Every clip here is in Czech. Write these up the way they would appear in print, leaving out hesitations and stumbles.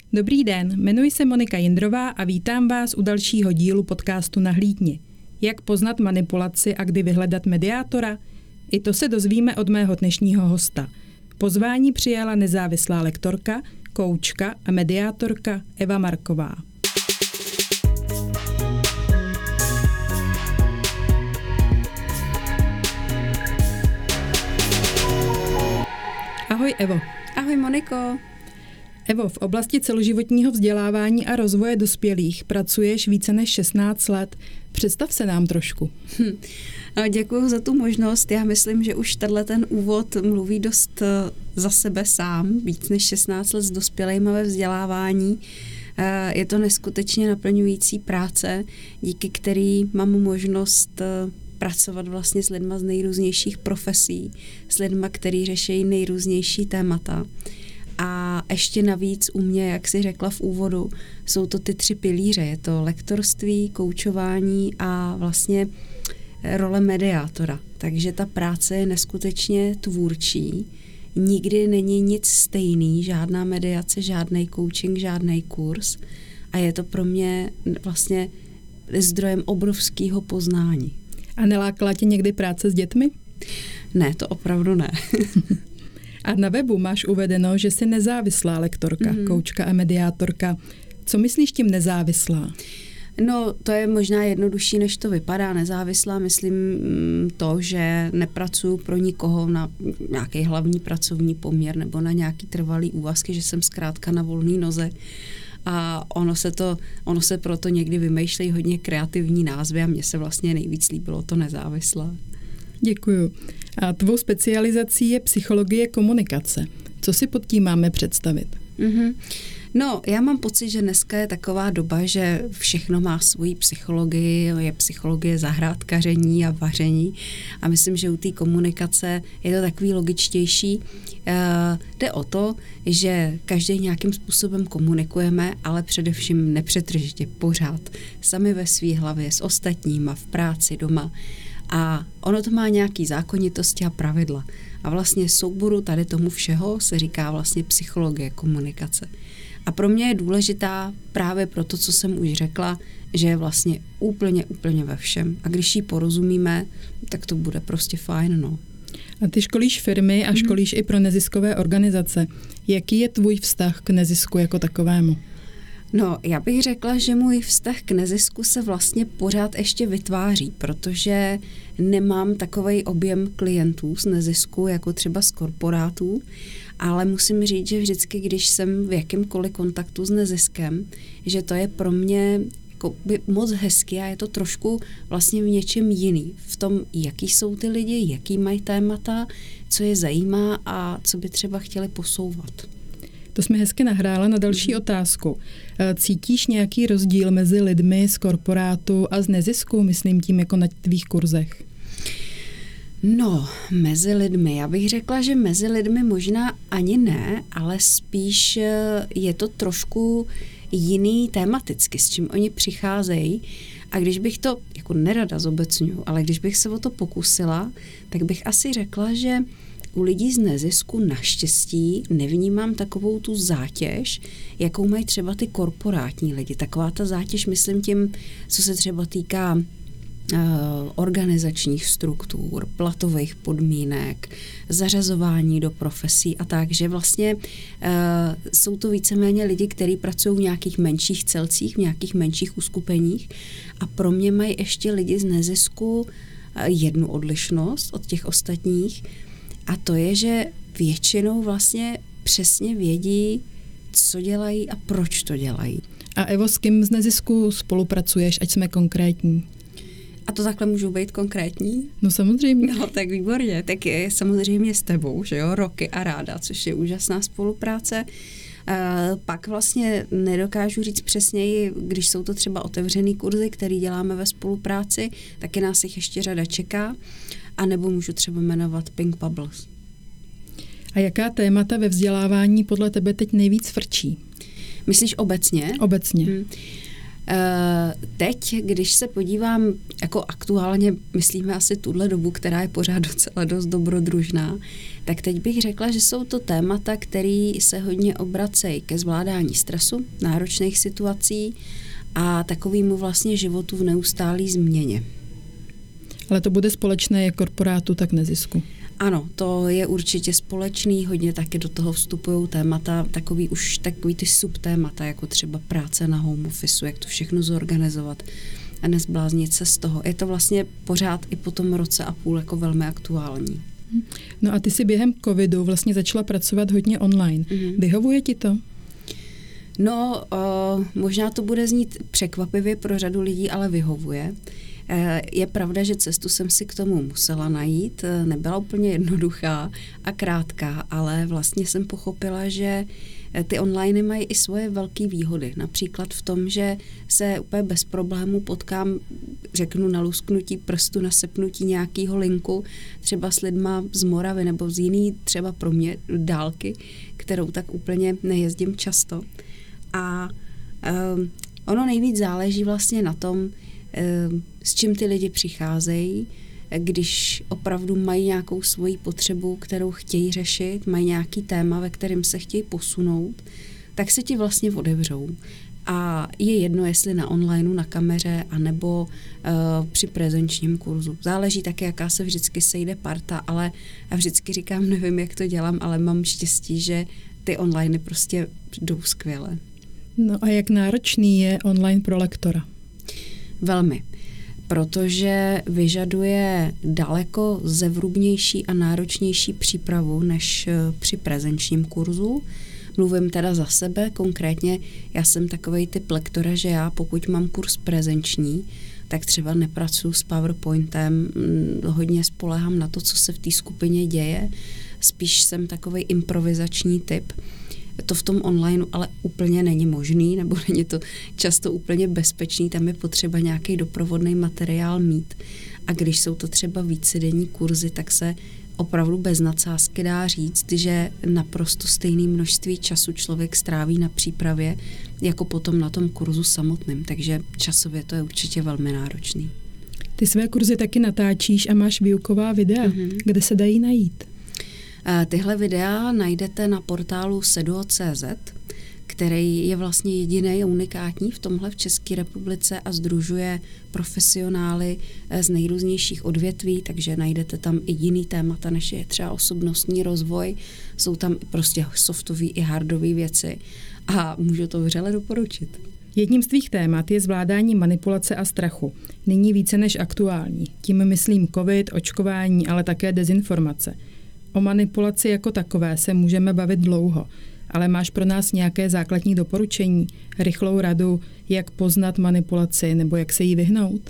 Dobrý den, jmenuji se Monika Jindrová a vítám vás u dalšího dílu podcastu Nahlídni. Jak poznat manipulaci a kdy vyhledat mediátora? I to se dozvíme od mého dnešního hosta. Pozvání přijala nezávislá lektorka, koučka a mediátorka Eva Marková. Ahoj Evo. Ahoj Moniko. Evo, v oblasti celoživotního vzdělávání a rozvoje dospělých pracuješ více než 16 let. Představ se nám trošku. Děkuji za tu možnost. Já myslím, že už ten úvod mluví dost za sebe sám. Víc než 16 let s dospělejma ve vzdělávání. Je to neskutečně naplňující práce, díky který mám možnost pracovat vlastně s lidma z nejrůznějších profesí, s lidma, kteří řeší nejrůznější témata. A ještě navíc u mě, jak jsi řekla v úvodu, jsou to ty 3 pilíře. Je to lektorství, koučování a vlastně role mediátora. Takže ta práce je neskutečně tvůrčí. Nikdy není nic stejný, žádná mediace, žádný coaching, žádný kurz. A je to pro mě vlastně zdrojem obrovského poznání. A nelákala tě někdy práce s dětmi? Ne, to opravdu ne. A na webu máš uvedeno, že jsi nezávislá lektorka, koučka a mediátorka. Co myslíš tím nezávislá? No, to je možná jednodušší, než to vypadá. Nezávislá myslím to, že nepracuju pro nikoho na nějaký hlavní pracovní poměr nebo na nějaký trvalý úvazky, že jsem zkrátka na volné noze. A ono se proto někdy vymýšlejí hodně kreativní názvy a mně se vlastně nejvíc líbilo to nezávislá. Děkuju. A tvou specializací je psychologie komunikace. Co si pod tím máme představit? No, já mám pocit, že dneska je taková doba, že všechno má svoji psychologii, je psychologie zahrádkaření a vaření a myslím, že u té komunikace je to takový logičtější. Jde o to, že každý nějakým způsobem komunikujeme, ale především nepřetržitě pořád, sami ve své hlavě, s ostatníma, v práci, doma. A ono to má nějaký zákonitosti a pravidla. A vlastně souboru tady tomu všeho se říká vlastně psychologie komunikace. A pro mě je důležitá právě pro to, co jsem už řekla, že je vlastně úplně ve všem. A když jí porozumíme, tak to bude prostě fajn, no. A ty školíš firmy a školíš i pro neziskové organizace. Jaký je tvůj vztah k nezisku jako takovému? No, já bych řekla, že můj vztah k nezisku se vlastně pořád ještě vytváří, protože nemám takovej objem klientů z nezisku, jako třeba z korporátů, ale musím říct, že vždycky, když jsem v jakýmkoliv kontaktu s neziskem, že to je pro mě jako by moc hezky a je to trošku vlastně v něčem jiný. V tom, jaký jsou ty lidi, jaký mají témata, co je zajímá a co by třeba chtěli posouvat. To jsme hezky nahrála na další otázku. Cítíš nějaký rozdíl mezi lidmi z korporátu a z nezisku, myslím tím jako na tvých kurzech? No, mezi lidmi. Já bych řekla, že mezi lidmi možná ani ne, ale spíš je to trošku jiný tematicky, s čím oni přicházejí. A když bych to, jako nerada zobecňuju, ale když bych se o to pokusila, tak bych asi řekla, že u lidí z nezisku naštěstí nevnímám takovou tu zátěž, jakou mají třeba ty korporátní lidi. Taková ta zátěž, myslím tím, co se třeba týká organizačních struktur, platových podmínek, zařazování do profesí a tak, že vlastně jsou to víceméně lidi, kteří pracují v nějakých menších celcích, v nějakých menších uskupeních a pro mě mají ještě lidi z nezisku jednu odlišnost od těch ostatních a to je, že většinou vlastně přesně vědí, co dělají a proč to dělají. A Evo, s kým z nezisku spolupracuješ, ať jsme konkrétní? A to takhle můžu být konkrétní? No samozřejmě. No tak výborně, tak je samozřejmě s tebou, že jo, Roky a Ráda, což je úžasná spolupráce. Pak vlastně nedokážu říct přesněji, když jsou to třeba otevřený kurzy, které děláme ve spolupráci, taky nás jich ještě řada čeká, anebo můžu třeba jmenovat Pink Bubbles. A jaká témata ve vzdělávání podle tebe teď nejvíc frčí? Myslíš obecně? Obecně. Teď, když se podívám, jako aktuálně myslíme asi tuhle dobu, která je pořád docela dost dobrodružná, tak teď bych řekla, že jsou to témata, které se hodně obracejí ke zvládání stresu, náročných situací a takovému vlastně životu v neustálé změně. Ale to bude společné jak korporátu, tak nezisku. Ano, to je určitě společný, hodně taky do toho vstupují témata, takový ty subtémata, jako třeba práce na home office, jak to všechno zorganizovat a nezbláznit se z toho. Je to vlastně pořád i po tom roce a půl jako velmi aktuální. No a ty si během covidu vlastně začala pracovat hodně online. Vyhovuje ti to? No, možná to bude znít překvapivě pro řadu lidí, ale vyhovuje. Je pravda, že cestu jsem si k tomu musela najít, nebyla úplně jednoduchá a krátká, ale vlastně jsem pochopila, že ty online mají i svoje velké výhody. Například v tom, že se úplně bez problému potkám, řeknu na lusknutí prstu, na sepnutí nějakého linku, třeba s lidma z Moravy nebo z jiný, třeba pro mě dálky, kterou tak úplně nejezdím často. A ono nejvíc záleží vlastně na tom, s čím ty lidi přicházejí, když opravdu mají nějakou svoji potřebu, kterou chtějí řešit, mají nějaký téma, ve kterém se chtějí posunout, tak se ti vlastně otevřou. A je jedno, jestli na onlineu, na kameře, anebo při prezenčním kurzu. Záleží také, jaká se vždycky sejde parta, ale já vždycky říkám, nevím, jak to dělám, ale mám štěstí, že ty online prostě jdou skvěle. No a jak náročný je online pro lektora? Velmi, protože vyžaduje daleko zevrubnější a náročnější přípravu než při prezenčním kurzu. Mluvím teda za sebe, konkrétně já jsem takovej typ lektora, že já pokud mám kurz prezenční, tak třeba nepracuji s PowerPointem, hodně spoléhám na to, co se v té skupině děje, spíš jsem takovej improvizační typ. To v tom online ale úplně není možný, nebo není to často úplně bezpečný, tam je potřeba nějaký doprovodný materiál mít. A když jsou to třeba vícedenní kurzy, tak se opravdu bez nadsázky dá říct, že naprosto stejné množství času člověk stráví na přípravě, jako potom na tom kurzu samotným. Takže časově to je určitě velmi náročný. Ty své kurzy taky natáčíš a máš výuková videa. Kde se dají najít? Tyhle videa najdete na portálu seduo.cz, který je vlastně jediný a unikátní v tomhle v České republice a sdružuje profesionály z nejrůznějších odvětví, takže najdete tam i jiný témata, než je třeba osobnostní rozvoj. Jsou tam prostě softové i hardové věci a můžu to vřele doporučit. Jedním z tvých témat je zvládání manipulace a strachu. Nyní více než aktuální. Tím myslím covid, očkování, ale také dezinformace. O manipulaci jako takové se můžeme bavit dlouho, ale máš pro nás nějaké základní doporučení, rychlou radu, jak poznat manipulaci nebo jak se jí vyhnout?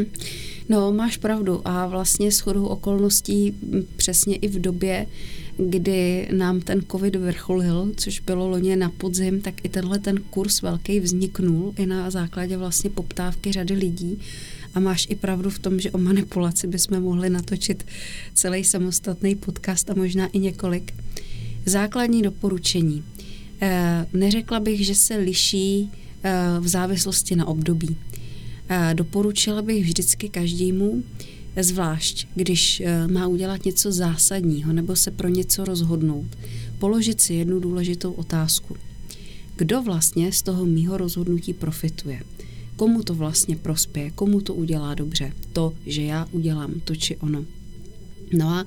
No, máš pravdu a vlastně shodou okolností přesně i v době, kdy nám ten covid vrcholil, což bylo loni na podzim, tak i tenhle ten kurz velký vzniknul i na základě vlastně poptávky řady lidí. A máš i pravdu v tom, že o manipulaci bychom mohli natočit celý samostatný podcast a možná i několik. Základní doporučení. Neřekla bych, že se liší v závislosti na období. Doporučila bych vždycky každému, zvlášť když má udělat něco zásadního nebo se pro něco rozhodnout, položit si jednu důležitou otázku. Kdo vlastně z toho mýho rozhodnutí profituje? Komu to vlastně prospěje, komu to udělá dobře, to, že já udělám to či ono. No a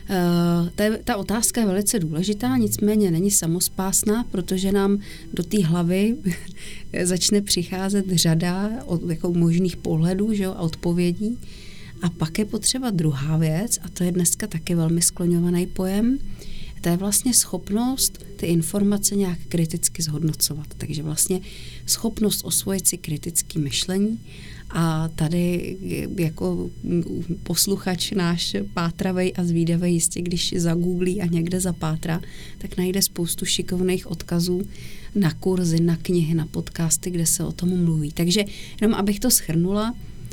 ta otázka je velice důležitá, nicméně není samospásná, protože nám do té hlavy začne přicházet řada jako možných pohledů, že jo, a odpovědí. A pak je potřeba druhá věc, a to je dneska taky velmi skloňovaný pojem, to je vlastně schopnost ty informace nějak kriticky zhodnocovat. Takže vlastně schopnost osvojit si kritické myšlení a tady jako posluchač náš pátravej a zvídavej jistě, když zagooglí a někde zapátrá, tak najde spoustu šikovných odkazů na kurzy, na knihy, na podcasty, kde se o tom mluví. Takže jenom abych to shrnula,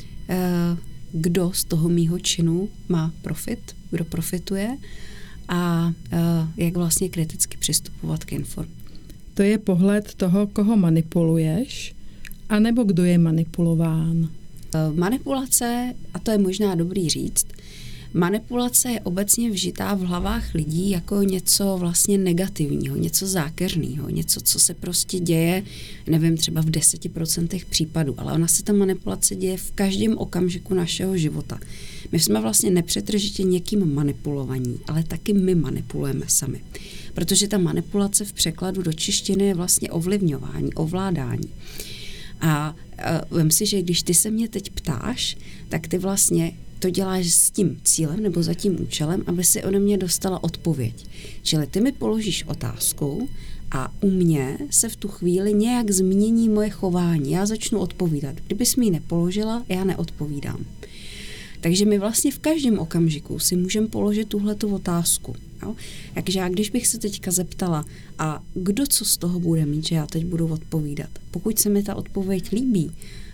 kdo z toho mýho činu má profit, kdo profituje, a jak vlastně kriticky přistupovat k informacím. To je pohled toho, koho manipuluješ, A nebo kdo je manipulován? Manipulace, a to je možná dobrý říct, manipulace je obecně vžitá v hlavách lidí jako něco vlastně negativního, něco zákeřného, něco, co se prostě děje, nevím, třeba v 10% případů, ale ona se ta manipulace děje v každém okamžiku našeho života. My jsme vlastně nepřetržitě někým manipulovaní, ale taky my manipulujeme sami. Protože ta manipulace v překladu do češtiny je vlastně ovlivňování, ovládání. A vem si, že když ty se mě teď ptáš, tak ty vlastně to děláš s tím cílem nebo za tím účelem, aby si ode mě dostala odpověď. Čili ty mi položíš otázku a u mě se v tu chvíli nějak změní moje chování. Já začnu odpovídat. Kdybys mi ji nepoložila, já neodpovídám. Takže my vlastně v každém okamžiku si můžeme položit tuhletu otázku. Jo? Takže já když bych se teďka zeptala, a kdo co z toho bude mít, že já teď budu odpovídat. Pokud se mi ta odpověď líbí,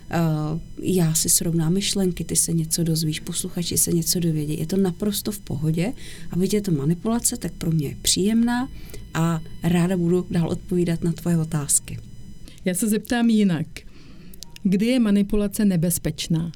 já si srovnám myšlenky, ty se něco dozvíš, posluchači se něco dovědí. Je to naprosto v pohodě a byť je to manipulace, tak pro mě je příjemná a ráda budu dál odpovídat na tvoje otázky. Já se zeptám jinak. Kdy je manipulace nebezpečná?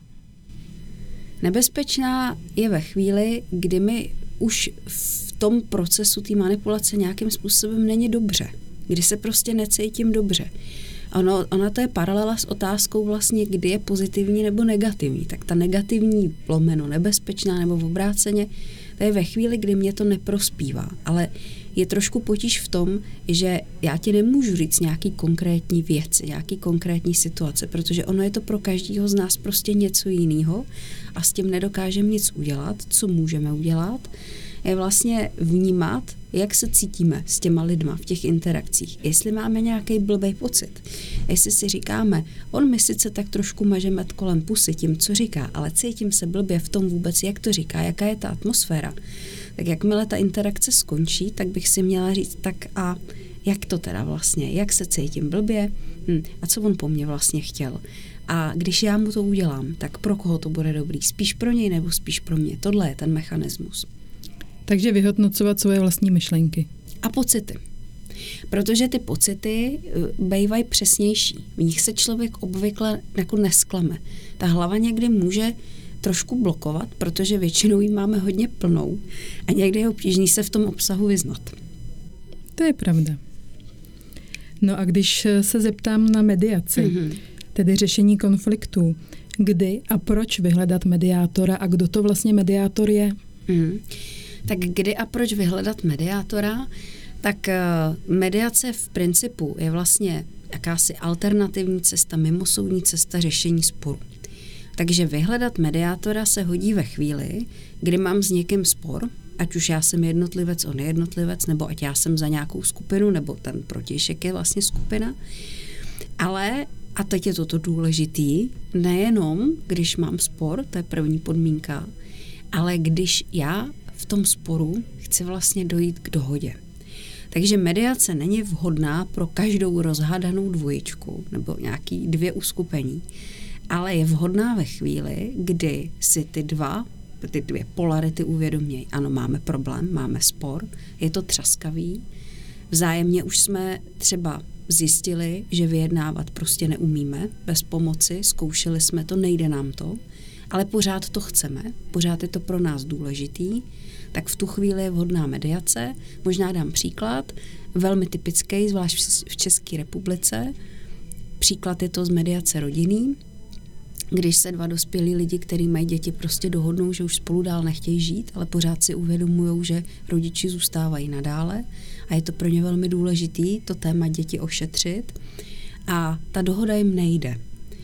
Nebezpečná je ve chvíli, kdy mi už v tom procesu té manipulace nějakým způsobem není dobře. Kdy se prostě necítím dobře. Ona to je paralela s otázkou vlastně, kdy je pozitivní nebo negativní. Tak ta negativní lomeno nebezpečná nebo obráceně, to je ve chvíli, kdy mě to neprospívá. Ale je trošku potíž v tom, že já ti nemůžu říct nějaký konkrétní věci, nějaký konkrétní situace, protože ono je to pro každého z nás prostě něco jiného a s tím nedokážeme nic udělat. Co můžeme udělat, je vlastně vnímat, jak se cítíme s těma lidma v těch interakcích. Jestli máme nějaký blbej pocit, jestli si říkáme, on mi sice tak trošku maže med kolem pusy tím, co říká, ale cítím se blbě v tom vůbec, jak to říká, jaká je ta atmosféra. Tak jakmile ta interakce skončí, tak bych si měla říct, tak a jak to teda vlastně, jak se cítím blbě a co on po mně vlastně chtěl. A když já mu to udělám, tak pro koho to bude dobrý? Spíš pro něj nebo spíš pro mě? Tohle je ten mechanismus. Takže vyhodnocovat svoje vlastní myšlenky. A pocity. Protože ty pocity bývají přesnější. V nich se člověk obvykle jako nesklame. Ta hlava někdy může trošku blokovat, protože většinou ji máme hodně plnou a někdy je obtížný se v tom obsahu vyznat. To je pravda. No a když se zeptám na mediaci, tedy řešení konfliktů, kdy a proč vyhledat mediátora a kdo to vlastně mediátor je? Tak kdy a proč vyhledat mediátora? Tak mediace v principu je vlastně jakási alternativní cesta, mimosoudní cesta řešení sporu. Takže vyhledat mediátora se hodí ve chvíli, kdy mám s někým spor, ať už já jsem jednotlivec, on je jednotlivec, nebo ať já jsem za nějakou skupinu, nebo ten protějšek je vlastně skupina. Ale, a teď je toto důležitý, nejenom když mám spor, to je první podmínka, ale když já v tom sporu chci vlastně dojít k dohodě. Takže mediace není vhodná pro každou rozhádanou dvojičku nebo nějaký dvě uskupení, ale je vhodná ve chvíli, kdy si ty dvě polarity uvědomějí. Ano, máme problém, máme spor, je to třaskavý, vzájemně už jsme třeba zjistili, že vyjednávat prostě neumíme bez pomoci, zkoušeli jsme to, nejde nám to, ale pořád to chceme, pořád je to pro nás důležitý, tak v tu chvíli je vhodná mediace. Možná dám příklad, velmi typický, zvlášť v České republice. Příklad je to z mediace rodinný, když se dva dospělí lidi, kteří mají děti, prostě dohodnou, že už spolu dál nechtějí žít, ale pořád si uvědomují, že rodiči zůstávají nadále a je to pro ně velmi důležitý to téma děti ošetřit a ta dohoda jim nejde.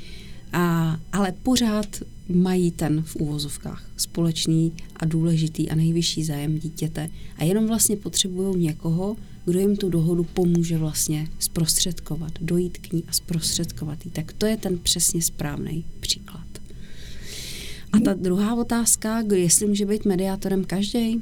Ale pořád mají ten v úvozovkách společný a důležitý a nejvyšší zájem dítěte a jenom vlastně potřebují někoho, kdo jim tu dohodu pomůže vlastně zprostředkovat, dojít k ní a zprostředkovat jí. Tak to je ten přesně správný příklad. A ta druhá otázka, jestli může být mediátorem každý?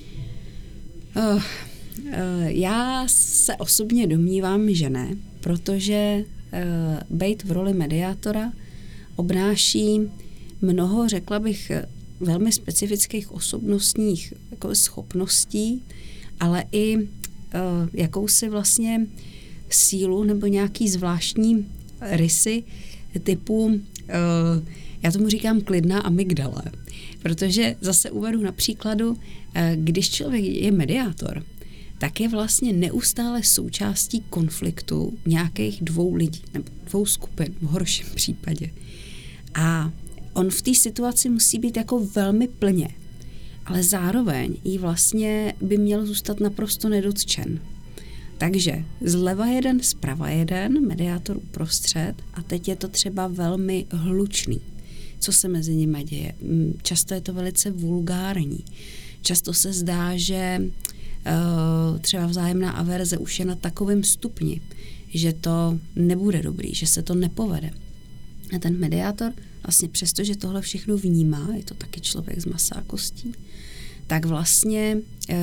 Já se osobně domnívám, že ne, protože být v roli mediátora obnáší mnoho, řekla bych, velmi specifických osobnostních jako schopností, ale i jakousi vlastně sílu nebo nějaký zvláštní rysy typu, já tomu říkám klidná amygdala, protože zase uvedu na příkladu, když člověk je mediátor, tak je vlastně neustále součástí konfliktu nějakých 2 lidí nebo 2 skupin v horším případě. A on v té situaci musí být jako velmi plně, ale zároveň jí vlastně by měl zůstat naprosto nedotčen. Takže zleva jeden, zprava jeden, mediátor uprostřed a teď je to třeba velmi hlučný. Co se mezi nimi děje? Často je to velice vulgární. Často se zdá, že třeba vzájemná averze už je na takovém stupni, že to nebude dobrý, že se to nepovede. A ten mediátor vlastně přesto, že tohle všechno vnímá, je to taky člověk z masa a kostí, tak vlastně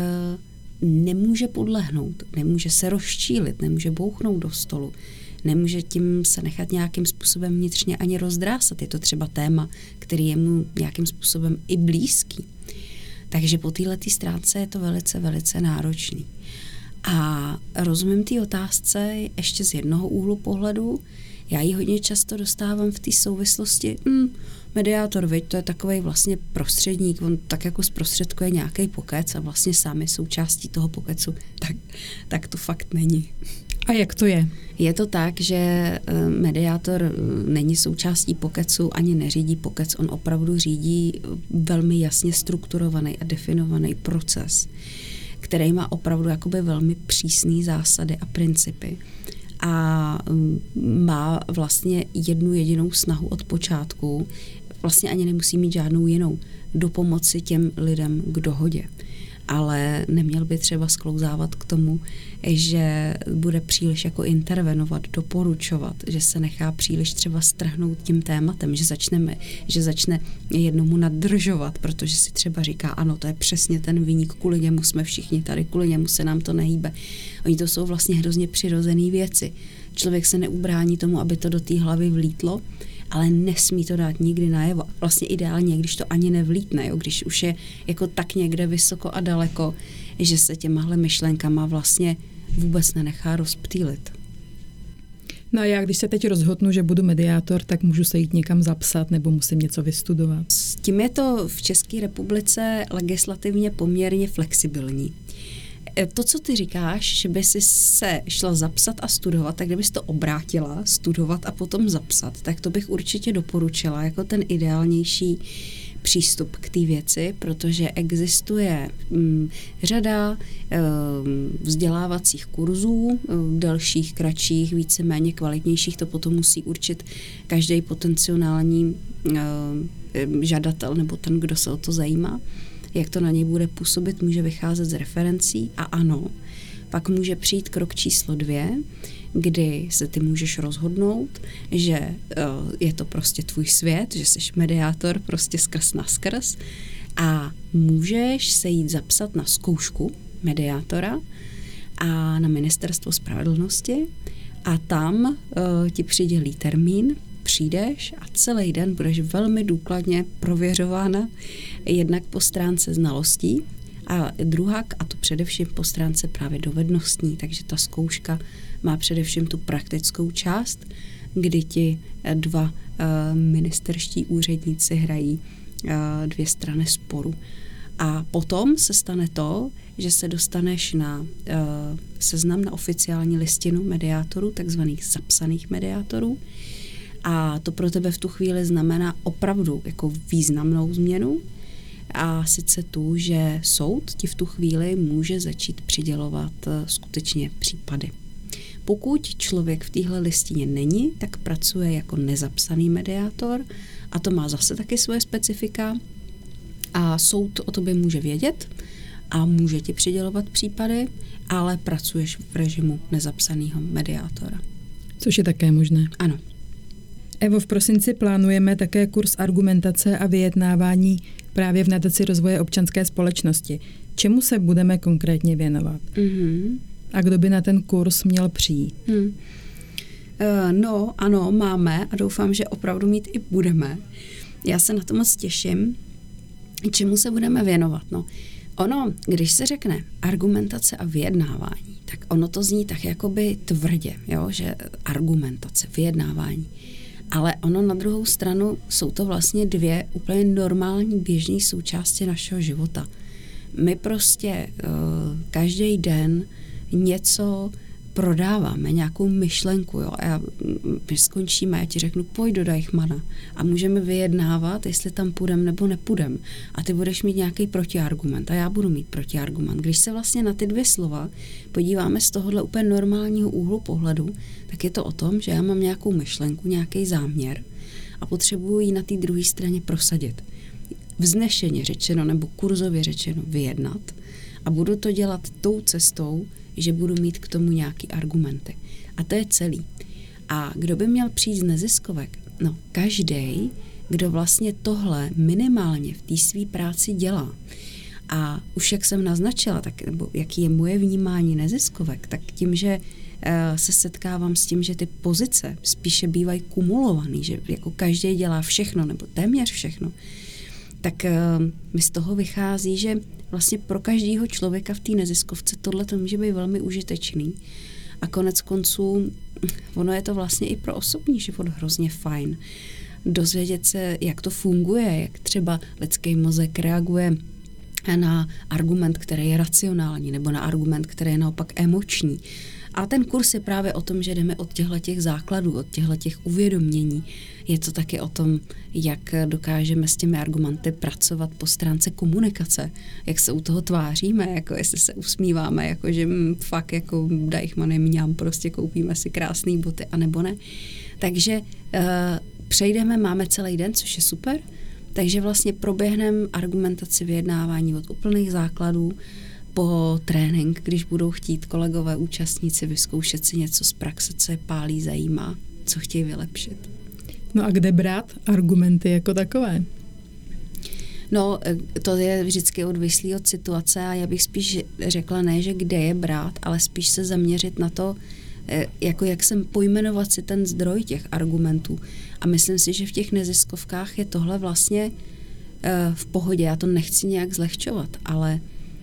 nemůže podlehnout, nemůže se rozčílit, nemůže bouchnout do stolu, nemůže tím se nechat nějakým způsobem vnitřně ani rozdrásat. Je to třeba téma, který je mu nějakým způsobem i blízký. Takže po této stránce je to velice, velice náročný. A rozumím té otázce ještě z jednoho úhlu pohledu. Já ji hodně často dostávám v té souvislosti, mediátor, viď, to je takovej vlastně prostředník, on tak jako zprostředkuje nějaký pokec a vlastně sám je součástí toho pokecu, tak to fakt není. A jak to je? Je to tak, že mediátor není součástí pokecu, ani neřídí pokec, on opravdu řídí velmi jasně strukturovaný a definovaný proces, který má opravdu jakoby velmi přísné zásady a principy. A má vlastně jednu jedinou snahu od počátku, vlastně ani nemusí mít žádnou jinou, dopomoci těm lidem k dohodě. Ale neměl by třeba sklouzávat k tomu, že bude příliš jako intervenovat, doporučovat, že se nechá příliš třeba strhnout tím tématem, že začne jednomu nadržovat, protože si třeba říká, ano, to je přesně ten viník, kvůli němu jsme všichni tady, kvůli němu se nám to nehýbe. Oni to jsou vlastně hrozně přirozené věci. Člověk se neubrání tomu, aby to do té hlavy vlítlo, ale nesmí to dát nikdy najevo. Vlastně ideálně, když to ani nevlítne, jo? Když už je jako tak někde vysoko a daleko, že se těmahle myšlenkama vlastně vůbec nenechá rozptýlit. No a já, když se teď rozhodnu, že budu mediátor, tak můžu se jít někam zapsat nebo musím něco vystudovat? S tím je to v České republice legislativně poměrně flexibilní. To, co ty říkáš, že by si se šla zapsat a studovat, tak kdybys to obrátila, studovat a potom zapsat, tak to bych určitě doporučila jako ten ideálnější přístup k té věci, protože existuje řada vzdělávacích kurzů, delších, kratších, víceméně kvalitnějších, to potom musí určit každý potenciální žadatel nebo ten, kdo se o to zajímá. Jak to na něj bude působit, může vycházet z referencí a ano, pak může přijít krok číslo 2, kdy se ty můžeš rozhodnout, že je to prostě tvůj svět, že jsi mediátor prostě skrz na skrz a můžeš se jít zapsat na zkoušku mediátora a na Ministerstvo spravedlnosti a tam ti přidělí termín, přijdeš a celý den budeš velmi důkladně prověřována jednak po stránce znalostí a druhá, a to především po stránce právě dovednostní, takže ta zkouška má především tu praktickou část, kdy ti 2 ministerští úředníci hrají 2 strany sporu. A potom se stane to, že se dostaneš na seznam, na oficiální listinu mediátorů, takzvaných zapsaných mediátorů. A to pro tebe v tu chvíli znamená opravdu jako významnou změnu. A sice tu, že soud ti v tu chvíli může začít přidělovat skutečně případy. Pokud člověk v téhle listině není, tak pracuje jako nezapsaný mediátor a to má zase taky svoje specifika a soud o tobě může vědět a může ti přidělovat případy, ale pracuješ v režimu nezapsaného mediátora. Což je také možné. Ano. Evo, v prosinci plánujeme také kurz argumentace a vyjednávání právě v nadaci rozvoje občanské společnosti. Čemu se budeme konkrétně věnovat? Mm-hmm. A kdo by na ten kurz měl přijít? No, ano, máme a doufám, že opravdu mít i budeme. Já se na to moc těším. Čemu se budeme věnovat? No, ono, když se řekne argumentace a vyjednávání, tak ono to zní tak jakoby tvrdě, jo? Že argumentace, vyjednávání. Ale ono na druhou stranu jsou to vlastně dvě úplně normální běžné součásti našeho života. My prostě každý den něco prodáváme, nějakou myšlenku, jo, a my skončíme, já ti řeknu, pojď do Deichmanna a můžeme vyjednávat, jestli tam půjdem nebo nepůjdem. A ty budeš mít nějaký protiargument a já budu mít protiargument. Když se vlastně na ty dvě slova podíváme z tohohle úplně normálního úhlu pohledu, tak je to o tom, že já mám nějakou myšlenku, nějaký záměr a potřebuji ji na té druhé straně prosadit. Vznešeně řečeno nebo kurzově řečeno vyjednat a budu to dělat tou cestou, že budu mít k tomu nějaký argumenty. A to je celý. A kdo by měl přijít z neziskovek? No, každej, kdo vlastně tohle minimálně v té své práci dělá. A už jak jsem naznačila, tak, nebo jaký je moje vnímání neziskovek, tak tím, že se setkávám s tím, že ty pozice spíše bývají kumulovaný, že jako každý dělá všechno, nebo téměř všechno, tak mi z toho vychází, že vlastně pro každého člověka v té neziskovce tohle to může být velmi užitečný. A konec konců, ono je to vlastně i pro osobní život hrozně fajn. Dozvědět se, jak to funguje, jak třeba lidský mozek reaguje na argument, který je racionální, nebo na argument, který je naopak emoční. A ten kurz je právě o tom, že jdeme od těchto základů, od těchto uvědomění. Je to taky o tom, jak dokážeme s těmi argumenty pracovat po stránce komunikace, jak se u toho tváříme, jako jestli se usmíváme, jako že fakt jako Deichmann mňam, prostě koupíme si krásné boty, anebo ne. Takže přejdeme, máme celý den, což je super, takže vlastně proběhneme argumentaci vyjednávání od úplných základů po trénink, když budou chtít kolegové účastníci vyzkoušet si něco z praxe, co je pálí, zajímá, co chtějí vylepšit. No a kde brát argumenty jako takové? No, to je vždycky odvislý od situace a já bych spíš řekla ne, že kde je brát, ale spíš se zaměřit na to, jako jak jsem pojmenovat si ten zdroj těch argumentů. A myslím si, že v těch neziskovkách je tohle vlastně v pohodě. Já to nechci nějak zlehčovat, ale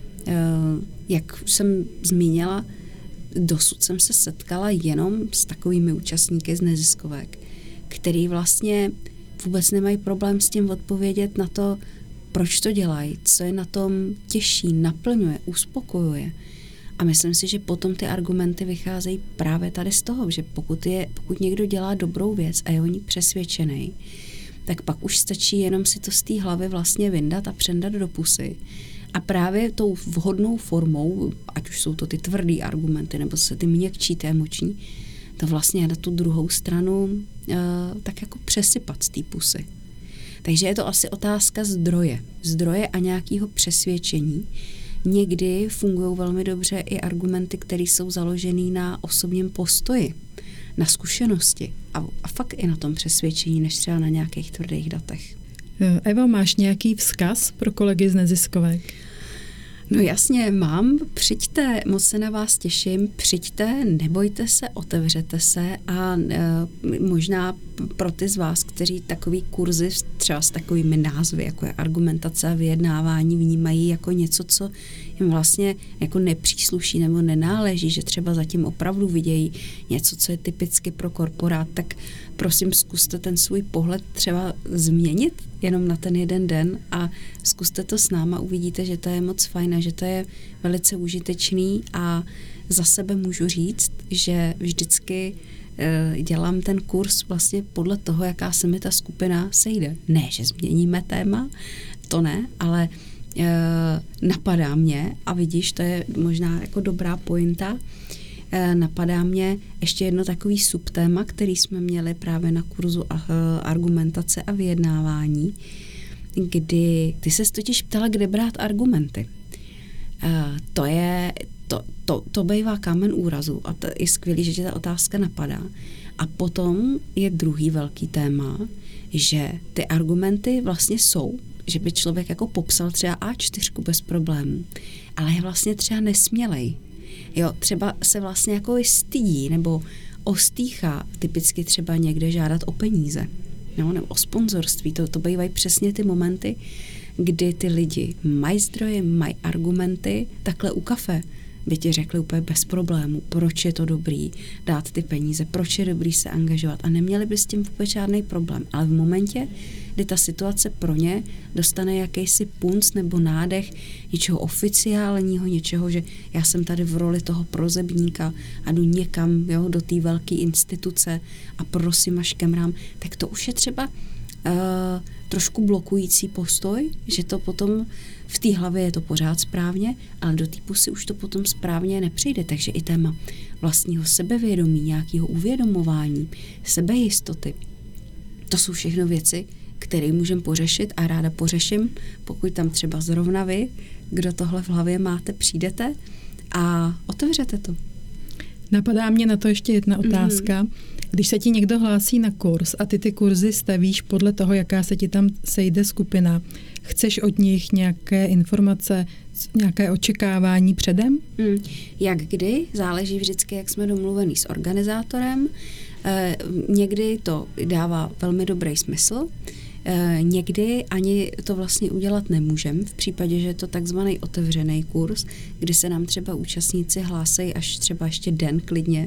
jak jsem zmínila, dosud jsem se setkala jenom s takovými účastníky z neziskovek, který vlastně vůbec nemají problém s tím odpovědět na to, proč to dělají, co je na tom těžší, naplňuje, uspokojuje. A myslím si, že potom ty argumenty vycházejí právě tady z toho, že pokud někdo dělá dobrou věc a je o ní přesvědčený, tak pak už stačí jenom si to z té hlavy vlastně vyndat a přendat do pusy. A právě tou vhodnou formou, ať už jsou to ty tvrdý argumenty, nebo se ty měkčí, ty emoční, to vlastně na tu druhou stranu tak jako přesypat z té pusy. Takže je to asi otázka zdroje a nějakého přesvědčení. Někdy fungují velmi dobře i argumenty, které jsou založené na osobním postoji, na zkušenosti a fakt i na tom přesvědčení, než třeba na nějakých tvrdých datech. Evo, máš nějaký vzkaz pro kolegy z neziskovek? No jasně, mám, přijďte, moc se na vás těším, přijďte, nebojte se, otevřete se a možná pro ty z vás, kteří takový kurzy třeba s takovými názvy, jako je argumentace a vyjednávání, vnímají jako něco, co jim vlastně jako nepřísluší nebo nenáleží, že třeba zatím opravdu vidějí něco, co je typicky pro korporát, tak prosím zkuste ten svůj pohled třeba změnit jenom na ten jeden den a zkuste to s náma, uvidíte, že to je moc fajn a že to je velice užitečný a za sebe můžu říct, že vždycky dělám ten kurz vlastně podle toho, jaká se mi ta skupina sejde. Ne, že změníme téma, to ne, ale napadá mě a vidíš, to je možná jako dobrá pointa, napadá mě ještě jedno takový subtéma, který jsme měli právě na kurzu argumentace a vyjednávání, kdy ty ses totiž ptala, kde brát argumenty. To bývá kámen úrazu a to je skvělý, že tě ta otázka napadá. A potom je druhý velký téma, že ty argumenty vlastně jsou, že by člověk jako popsal třeba A4 bez problémů, ale je vlastně třeba nesmělej. Jo, třeba se vlastně jako stydí nebo ostýchá typicky třeba někde žádat o peníze, no, nebo o sponzorství. To bývají přesně ty momenty, kdy ty lidi mají zdroje, mají argumenty, takhle u kafe. by ti řekli úplně bez problémů, proč je to dobrý dát ty peníze, proč je dobrý se angažovat a neměli by s tím vůbec žádný problém. Ale v momentě, kdy ta situace pro ně dostane jakýsi punc nebo nádech něčeho oficiálního, něčeho, že já jsem tady v roli toho prozebníka a jdu někam, jo, do té velké instituce a prosím a škemrám, tak to už je třeba trošku blokující postoj, že to potom v té hlavě je to pořád správně, ale do té pusy už to potom správně nepřijde. Takže i téma vlastního sebevědomí, nějakého uvědomování, sebejistoty, to jsou všechno věci, které můžeme pořešit a ráda pořeším, pokud tam třeba zrovna vy, kdo tohle v hlavě máte, přijdete a otevřete to. Napadá mě na to ještě jedna otázka. Když se ti někdo hlásí na kurz a ty kurzy stavíš podle toho, jaká se ti tam sejde skupina, chceš od nich nějaké informace, nějaké očekávání předem? Jak kdy, záleží vždycky, jak jsme domluvení s organizátorem. Někdy to dává velmi dobrý smysl, někdy ani to vlastně udělat nemůžeme, v případě, že je to takzvaný otevřený kurz, kdy se nám třeba účastníci hlásejí až třeba ještě den klidně,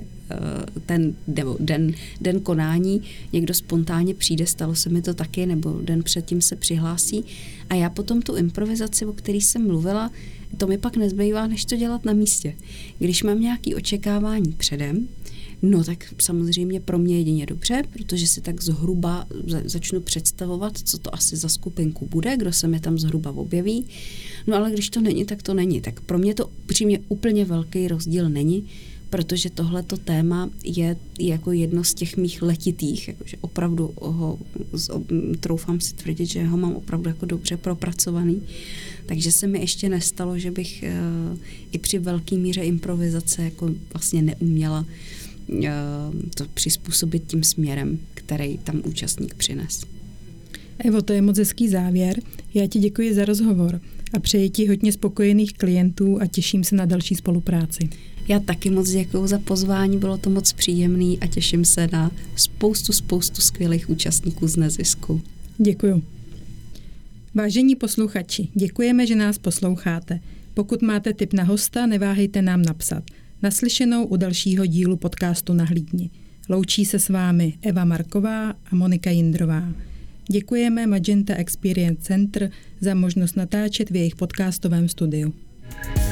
den konání, někdo spontánně přijde, stalo se mi to taky, nebo den předtím se přihlásí a já potom tu improvizaci, o který jsem mluvila, to mi pak nezbývá, než to dělat na místě. Když mám nějaké očekávání předem, no tak samozřejmě pro mě jedině dobře, protože si tak zhruba začnu představovat, co to asi za skupinku bude, kdo se mi tam zhruba objeví. No ale když to není, tak to není. Tak pro mě to přímě úplně velký rozdíl není, protože tohleto téma je jako jedno z těch mých letitých, jakože opravdu troufám si tvrdit, že ho mám opravdu jako dobře propracovaný. Takže se mi ještě nestalo, že bych i při velké míře improvizace jako vlastně neuměla to přizpůsobit tím směrem, který tam účastník přines. Evo, to je moc hezký závěr. Já ti děkuji za rozhovor a přeji ti hodně spokojených klientů a těším se na další spolupráci. Já taky moc děkuji za pozvání, bylo to moc příjemný a těším se na spoustu skvělých účastníků z Nezisku. Děkuju. Vážení posluchači, děkujeme, že nás posloucháte. Pokud máte tip na hosta, neváhejte nám napsat. Naslyšenou u dalšího dílu podcastu Nahlídni. Loučí se s vámi Eva Marková a Monika Jindrová. Děkujeme Magenta Experience Center za možnost natáčet v jejich podcastovém studiu.